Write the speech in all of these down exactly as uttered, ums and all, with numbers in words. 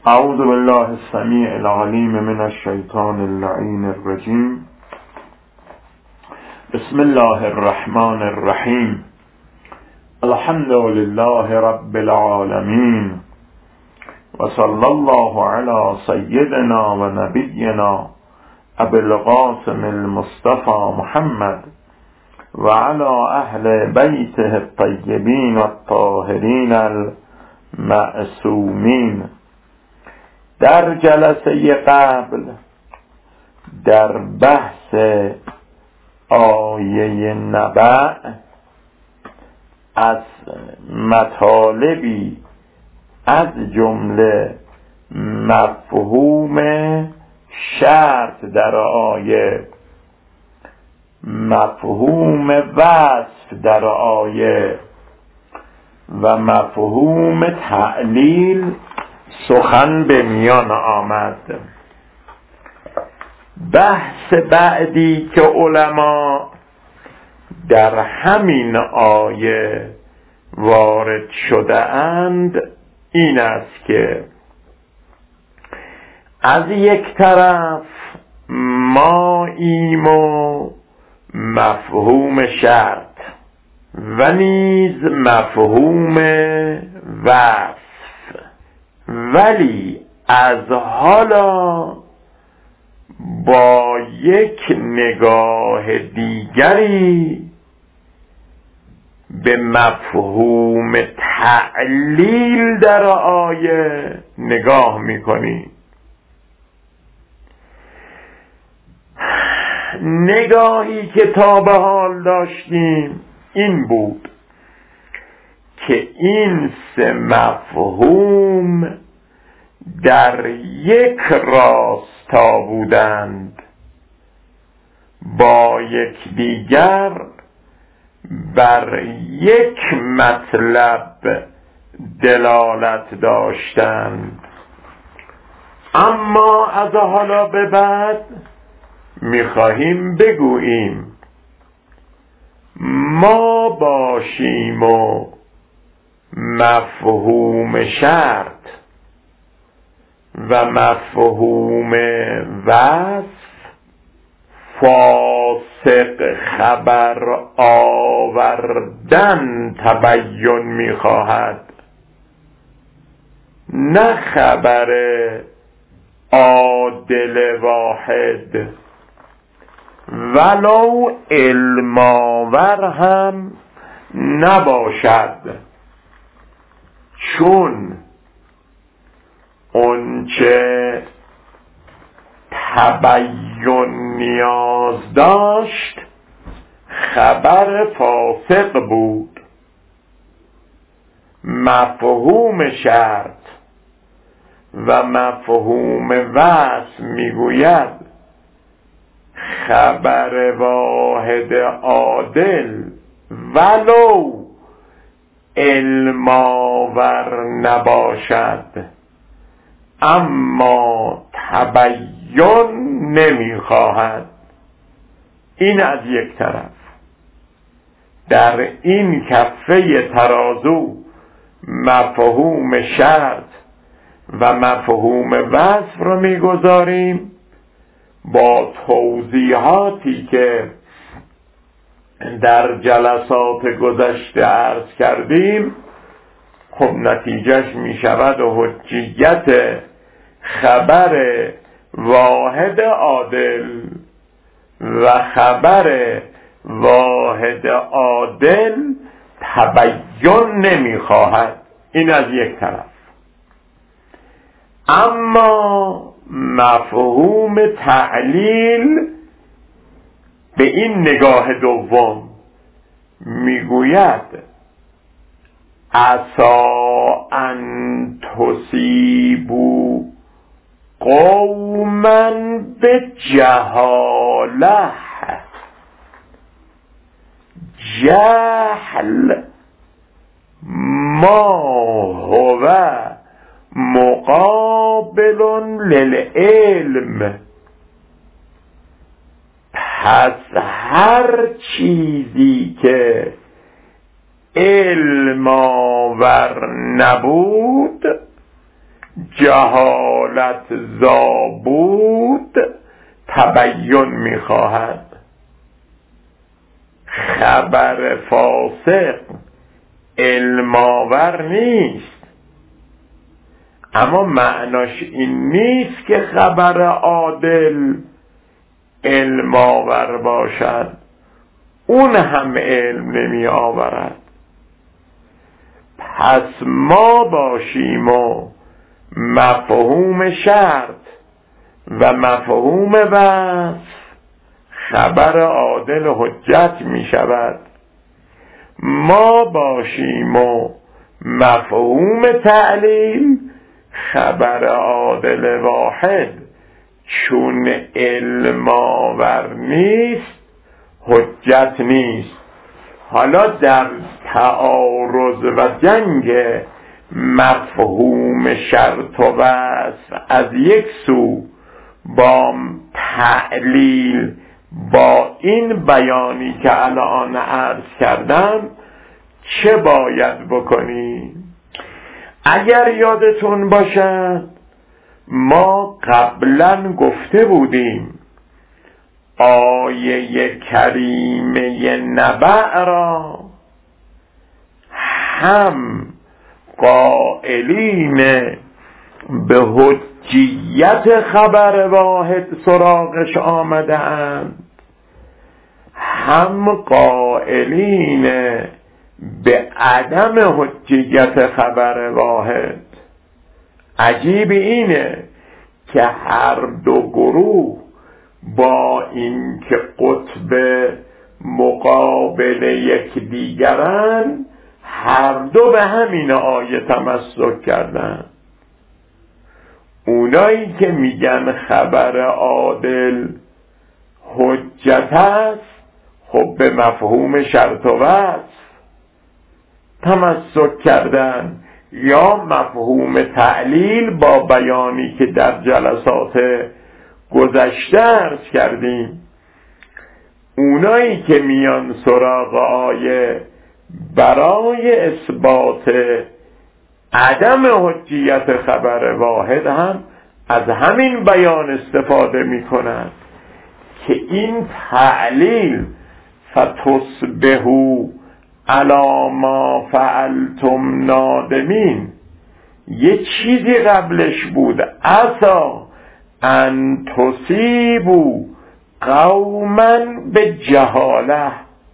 اعوذ بالله السمیع العلیم من الشیطان اللعین الرجیم. بسم الله الرحمن الرحیم. الحمد لله رب العالمین و صلی الله علی سیدنا و نبینا ابی القاسم المصطفى محمد و علی اهل بیته الطیبین الطاهرین المعصومین. در جلسه قبل در بحث آیه نبأ از مطالبی از جمله مفهوم شرط در آیه، مفهوم وصف در آیه و مفهوم تعلیل سخن به میان آمد. بحث بعدی که علما در همین آیه وارد شده اند این است که از یک طرف ما ایم و مفهوم شرط و نیز مفهوم وصف، ولی از حالا با یک نگاه دیگری به مفهوم تعلیل در آیه نگاه میکنیم. نگاهی که تا به حال داشتیم این بود که این سه مفهوم در یک راستا بودند، با یکدیگر بر یک مطلب دلالت داشتند. اما از حالا به بعد میخواهیم بگوییم ما باشیم و مفهوم شرط و مفهوم وصف فاسق خبر آوردن تبین میخواهد، نه خبر عادل واحد، ولو علم آور هم نباشد، چون اونچه تبین نیاز داشت خبر فاسق بود. مفهوم شرط و مفهوم وصف میگوید خبر واحد عادل ولو علم آور نباشد، اما تبین نمیخواهد. این از یک طرف. در این کفه ترازو مفهوم شرط و مفهوم وصف رو میگذاریم با توضیحاتی که در جلسات گذشته عرض کردیم. خب نتیجهش می شود و حجیت خبر واحد عادل و خبر واحد عادل تبین نمی خواهد. این از یک طرف. اما مفهوم تعلیل به این نگاه دوم میگوید عسا ان تصیبوا قوما بجهاله. جهل ما هو مقابل للعلم، پس هر چیزی که علم آور نبود جهالت زابود تبین میخواهد. خبر فاسق علم آور نیست، اما معناش این نیست که خبر عادل علم آور باشد، اون هم علم نمی آورد. پس ما باشیم و مفهوم شرط و مفهوم وصف خبر عادل حجت می شود. ما باشیم و مفهوم تعلیل خبر عادل واحد چون علم آور نیست حجت نیست. حالا در تعارض و جنگ مفهوم شرط و وصف از یک سو با تعلیل با این بیانی که الان عرض کردم چه باید بکنیم؟ اگر یادتون باشد ما قبلا گفته بودیم آیه کریمه نبع را هم قائلین به حجیت خبر واحد سراغش آمده اند، هم قائلین به عدم حجیت خبر واحد. عجیب اینه که هر دو گروه با اینکه قطب مقابل یک دیگرن هر دو به همین آیه تمسک کردن. اونایی که میگن خبر عادل حجت است خب به مفهوم شرط و وصف تمسک کردن، یا مفهوم تعلیل با بیانی که در جلسات گذشته عرض کردیم. اونایی که میان سراغ آیه برای اثبات عدم حجیت خبر واحد هم از همین بیان استفاده میکنند که این تعلیل فتصبحوا علی ما فعلتم نادمین یه چیزی قبلش بود، عسا ان تصیبوا قوما به جهاله.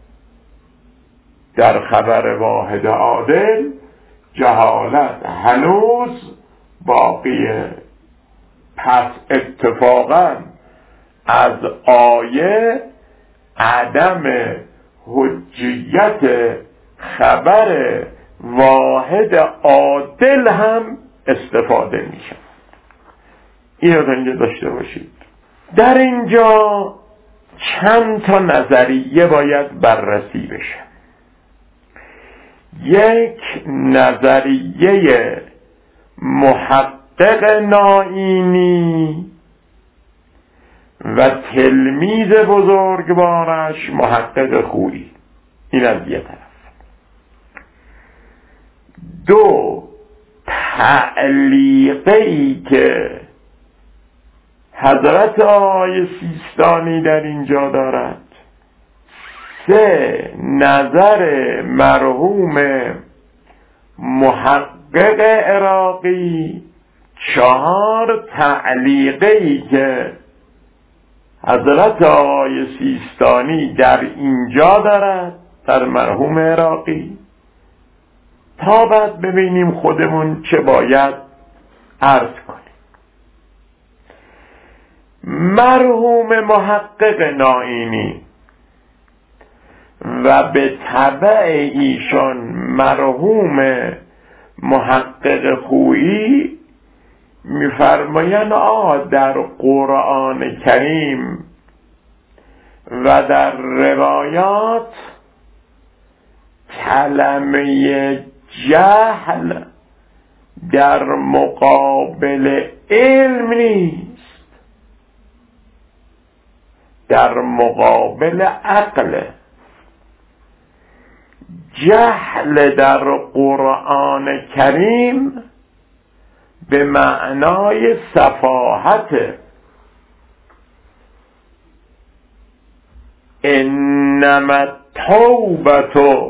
در خبر واحد عادل جهالت هنوز باقیه. پس اتفاقا از آیه عدم حجیت خبر واحد عادل هم استفاده میشه. این رو اینجا داشته باشید. در اینجا چند تا نظریه باید بررسی بشه. یک نظریه محقق نائینی و تلمیذ بزرگوارش محقق خویی، این از یه طرف. دو، تعلیقی که حضرت آقای سیستانی در اینجا دارد. سه، نظر مرحوم محقق عراقی. چهار، تعلیقی که حضرت آقای سیستانی در اینجا دارد در مرحوم عراقی، تا بعد ببینیم خودمون چه باید عرض کنیم. مرحوم محقق نائینی و به تبع ایشان مرحوم محقق خویی میفرمایند آه در قرآن کریم و در روایات کلمه جهل در مقابل علم نیست، در مقابل عقل. جهل در قرآن کریم به معنای صفاحت. انما التوبة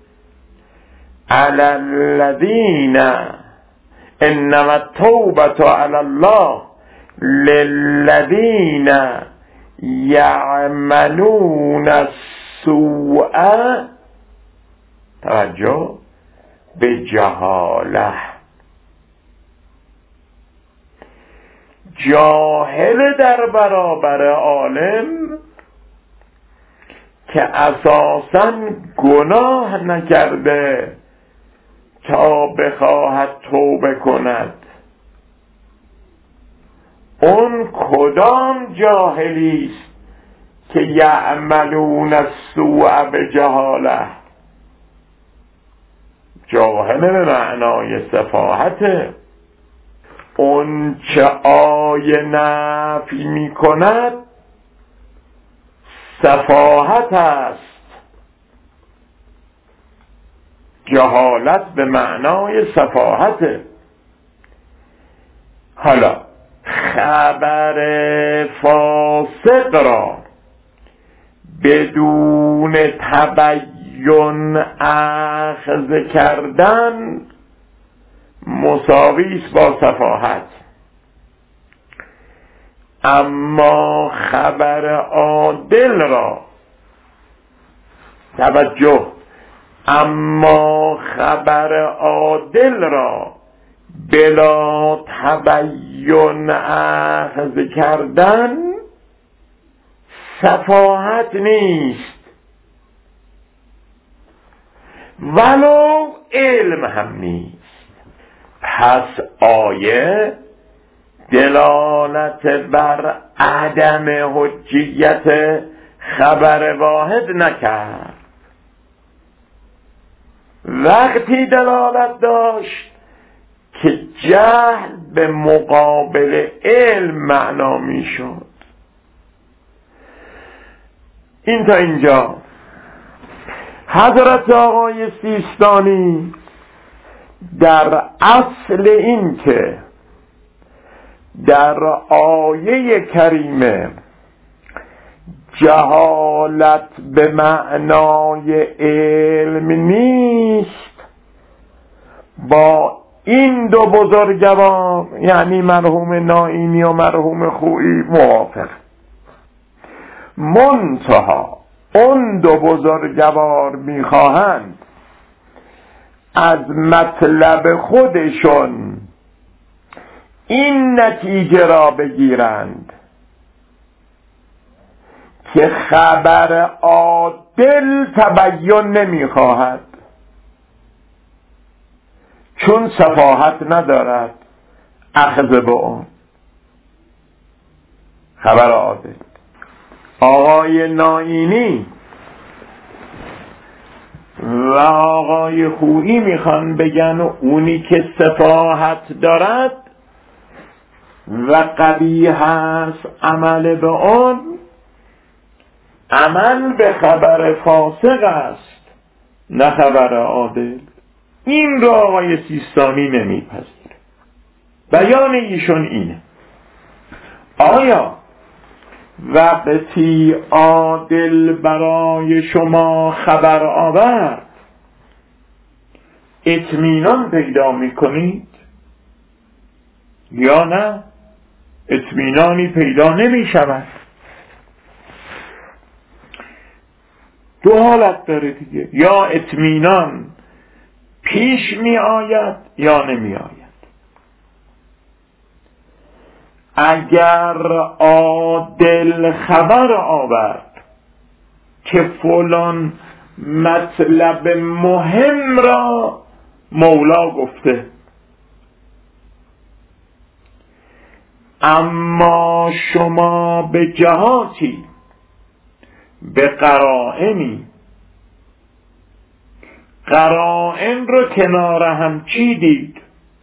علی الذین انما التوبة علی الله للذین یعملون السوء توجه به جهاله. جاهل در برابر عالم که اساساً گناه نکرده تا بخواهد توبه کند، اون کدام جاهلی است که یعملون السوء به جهاله؟ جاهل به معنای صفاحته. اون چه آیه نفی می کند صفاحت است. جهالت به معنای صفاحته. حالا خبر فاسق را بدون تبیین اخذ کردن مساوی است با صفاحت. اما خبر عادل را توجه اما خبر عادل را بلا تبیین اخذ کردن صفاحت نیست، ولو علم هم نیست. پس آیه دلالت بر عدم حجیت خبر واحد نکرد. وقتی دلالت داشت که جهل به مقابل علم معنا می شد. این تا اینجا. حضرت آقای سیستانی در اصل این که در آیه کریمه جهالت به معنای علم نیست، با این دو بزرگوار یعنی مرحوم نائینی و مرحوم خویی موافق. منتها اون دو بزرگوار میخواهند از مطلب خودشون این نتیجه را بگیرند که خبر عادل تبیین نمیخواهد، چون صفاحت ندارد اخذ به اون خبر عادل. آقای نائینی و آقای خویی میخوان بگن اونی که صفاحت دارد و قبیح هست عمل به آن، عمل به خبر فاسق است نه خبر عادل. این را آقای سیستانی نمیپذیره. بیان ایشون اینه: آیا وقتی عادل برای شما خبر آورد اطمینان پیدا میکنید یا نه؟ اطمینانی پیدا نمی شود. دو حالت داره دیگه، یا اطمینان پیش می آید یا نمی آید. اگر عادل خبر آورد که فلان مطلب مهم را مولا گفته، اما شما به جهاتی به قرائنی قرائن رو کنار هم چیدید،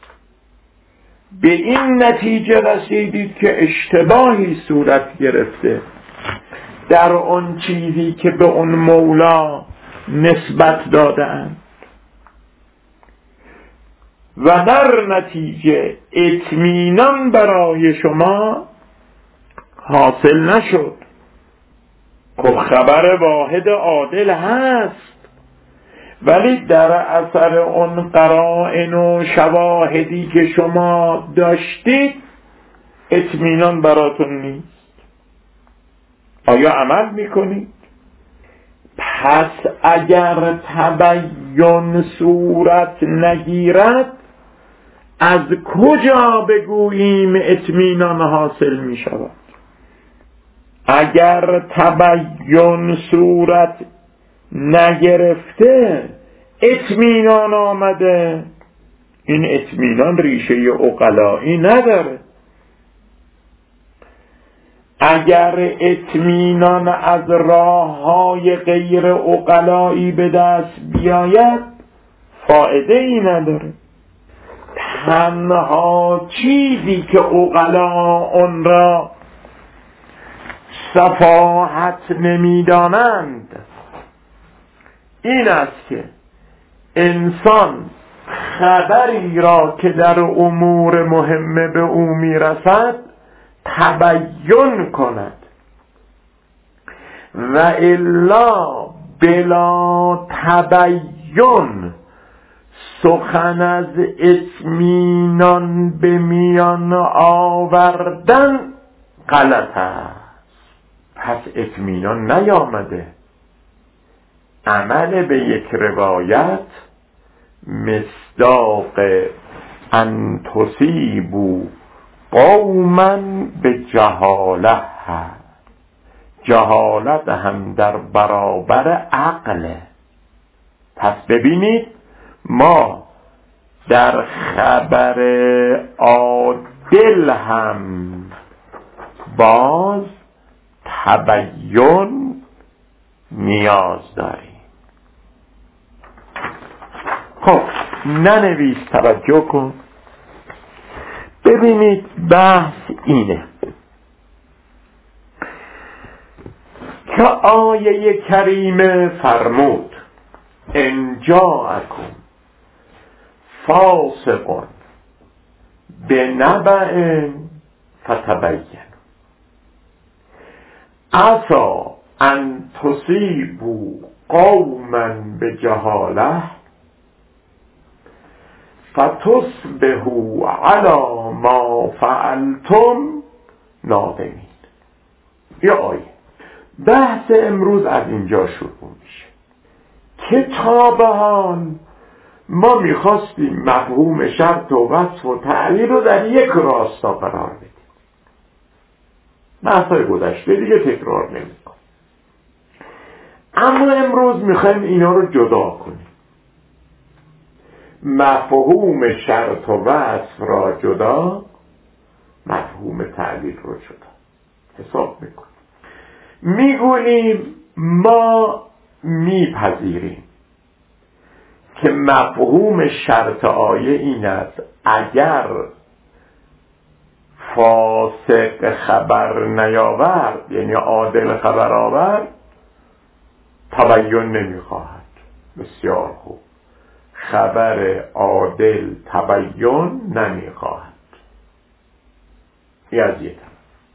به این نتیجه رسیدید که اشتباهی صورت گرفته در اون چیزی که به اون مولا نسبت دادند و در نتیجه اطمینان برای شما حاصل نشد. خب خبر واحد عادل هست، ولی در اثر اون قرائن و شواهدی که شما داشتید اطمینان براتون نیست. آیا عمل میکنید؟ پس اگر تبیین صورت نگیرد از کجا بگوییم اطمینان حاصل می شود؟ اگر تبیین صورت نگرفته اطمینان آمده، این اطمینان ریشه عقلایی نداره. اگر اطمینان از راه‌های غیر عقلایی به دست بیاید فایده ای نداره. تنها چیزی که عقلا آن را صفاحت نمی‌دانند این است که انسان خبری را که در امور مهمه به او میرسد تبیین کند، و الا بلا تبیین سخن از اطمینان به میان آوردن غلط است. پس اطمینان نیامده. عمل به یک روایت مصداق ان تصیبوا قوما به جهاله هست. جهالت هم در برابر عقله. پس ببینید ما در خبر عادل هم باز تبیین نیاز داریم. خب ننویس، توجه کن. ببینید بحث اینه که آیه کریمه فرمود ان جاءکم فاسق بنبأ فتبینوا عسى ان تصیبوا قوما بجهاله فتصبحوا علی ما فعلتم نادمین. یا آیه بحث امروز از اینجا شروع میشه که تا به حال ما میخواستیم مفهوم شرط و وصف و تعلیل رو در یک راستا قرار بدیم. بحثای گذشته دیگه تکرار نمی‌کنم، اما امروز میخوایم اینا رو جدا کنیم. مفهوم شرط و وصف را جدا، مفهوم تعلیل رو جدا حساب میکنیم. میگوییم ما میپذیریم که مفهوم شرط آیه این است اگر فاسق خبر نیاورد، یعنی عادل خبر آورد، تبیین نمیخواهد. بسیار خوب، خبر عادل تبیین نمیخواهد. یه از یه طرف.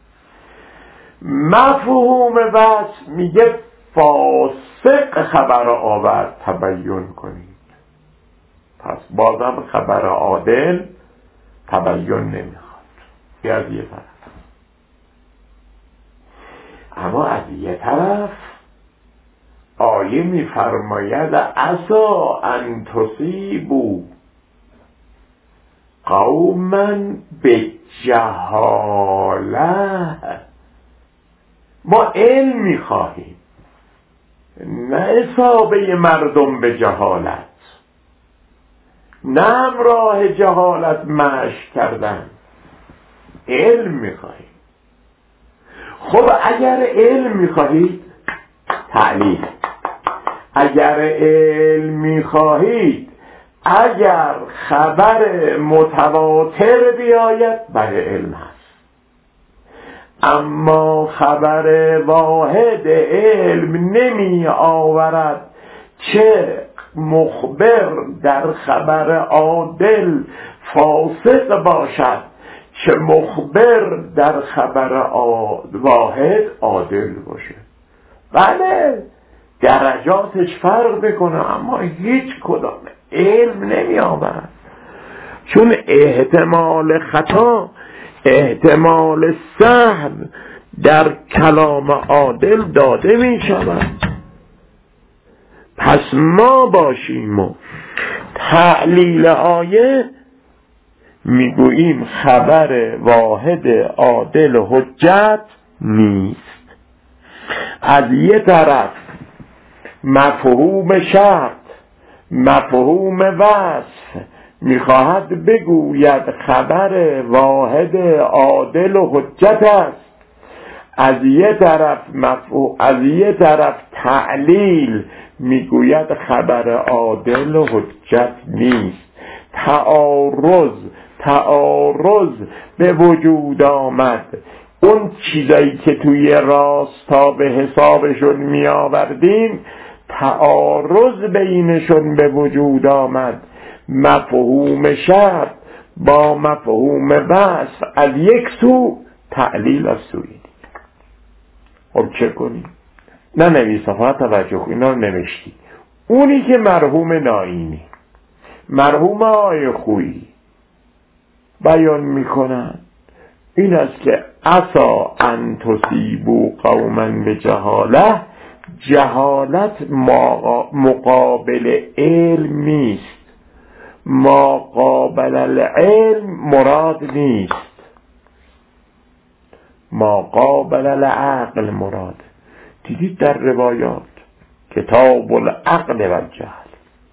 مفهوم وصف میگه فاسق خبر آورد تبیین کنید. پس بازم خبر عادل تبیین نمیخواد. یه از یه طرف. اما از یه طرف آیه میفرماید عسا ان تصیبوا قوما به جهاله. ما علم میخواهیم، نه اصابه مردم به جهالت، نه راه جهالت مشی کردن. علم میخواهیم. خب اگر علم میخواهید تعلیل، اگر علم میخواهید اگر خبر متواتر بیاید برای علم هست، اما خبر واحد علم نمی آورد، چه مخبر در خبر عادل فاسق باشد، چه مخبر در خبر واحد عادل باشه. بله درجاتش فرق بکنه، اما هیچ کدام علم نمی آورد، چون احتمال خطا، احتمال سهو در کلام عادل داده می شود. پس ما باشیم و تعلیل آیه میگوییم خبر واحد عادل و حجت نیست. از یه طرف مفهوم شرط، مفهوم وصف میخواهد بگوید خبر واحد عادل و حجت است، از یه طرف مفهوم، از یه طرف تعلیل میگوید خبر عادل و حجت نیست. تعارض تعارض به وجود آمد. اون چیزایی که توی راستا به حسابشون می آوردیم تعارض بینشون به وجود آمد. مفهوم شرط با مفهوم وصف از یک سو، تعلیل از سوی دیگه. خب چه کنیم؟ نه نویسا فقط توجه کنی، اینا رو نوشتی. اونی که مرحوم ناینی، مرحوم آقای خویی بیان میکنن این است که عسا ان تصیبوا قوما بجهاله، جهالت مقابل علم نیست، ما قابل العلم مراد نیست، ما قابل العقل مراد. دیدید در روایات کتاب العقل و الجهل،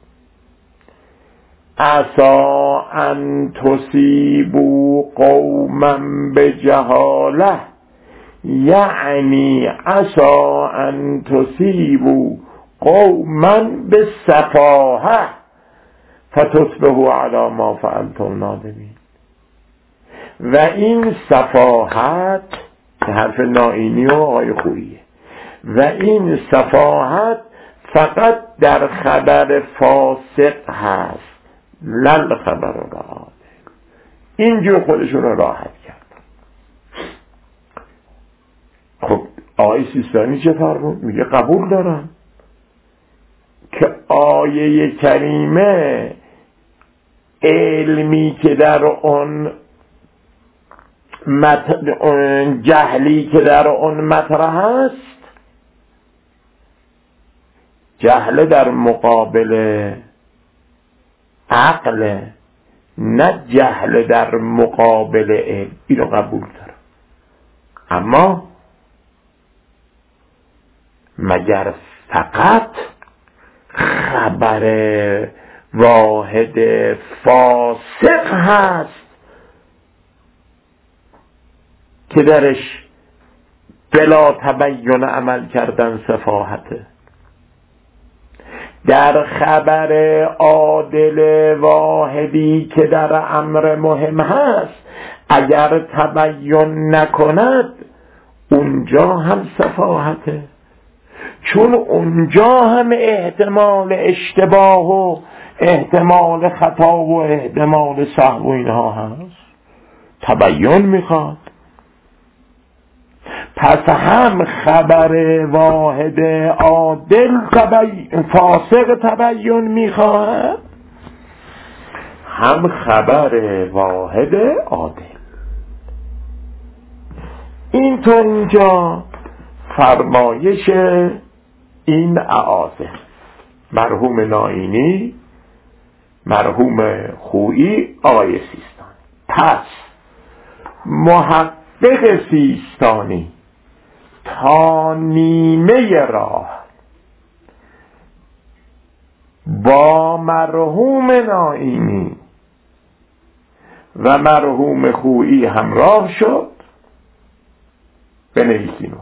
عسا ان تصیبوا قوما بجهاله، یعنی عسا ان تصیبوا قوما بسفاهه فتصبحوا علی ما فعلتم نادمین. و این سفاهت که حرف نائینی و آقای خوییه، و این سفاهت فقط در خبر فاسق هست، لل خبر را اینجور خودشون رو راحت کرد. خب آقای سیستانی چه فرمود؟ میگه قبول دارم که آیه کریمه علمی که در اون مت... جهلی که در اون مطرح است، جهل در مقابل عقل، نه جهل در مقابل علم. اینو قبول دارم، اما مگر فقط خبر واحد فاسق هست که درش بلا تبین عمل کردن سفاهته؟ در خبر عادل واحدی که در امر مهم هست اگر تبین نکند اونجا هم سفاهته، چون اونجا هم احتمال اشتباه و احتمال خطا و احتمال سهو و اینها هست، تبین میخواد. پس هم خبر واحد عادل تبین، فاسق تبین میخواهد، هم خبر واحد عادل. این تو اینجا فرمایش این اعاظه، مرحوم نائینی، مرحوم خویی، آقای سیستانی. پس محقق سیستانی تا نیمه راه با مرحوم نائینی و مرحوم خویی همراه شد. بنویسینو،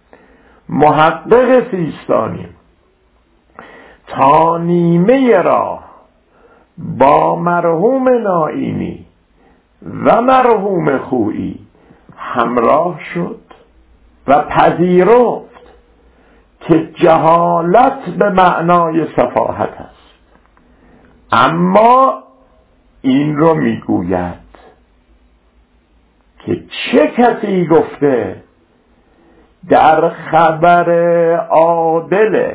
محقق سیستانی تا نیمه راه با مرحوم نائینی و مرحوم خویی همراه شد و پذیرفت که جهالت به معنای سفاهت است. اما این رو میگوید که چه کسی گفته در خبر عادل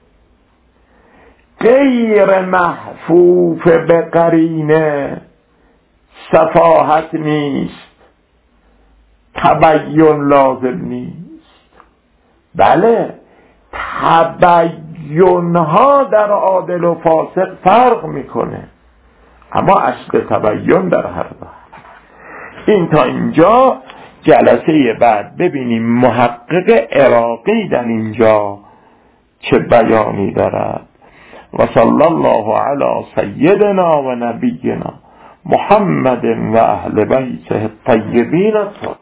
غیر محفوف به قرینه صفاحت نیست، تبین لازم نیست. بله، تبین ها در عادل و فاسق فرق میکنه، اما اصل تبین در هر دو. این تا اینجا. جلسه بعد ببینیم محقق عراقی در اینجا چه بیانی دارد. و صلی الله علی سیدنا و نبینا محمد و اهل بیته الطیبین الطاهرین.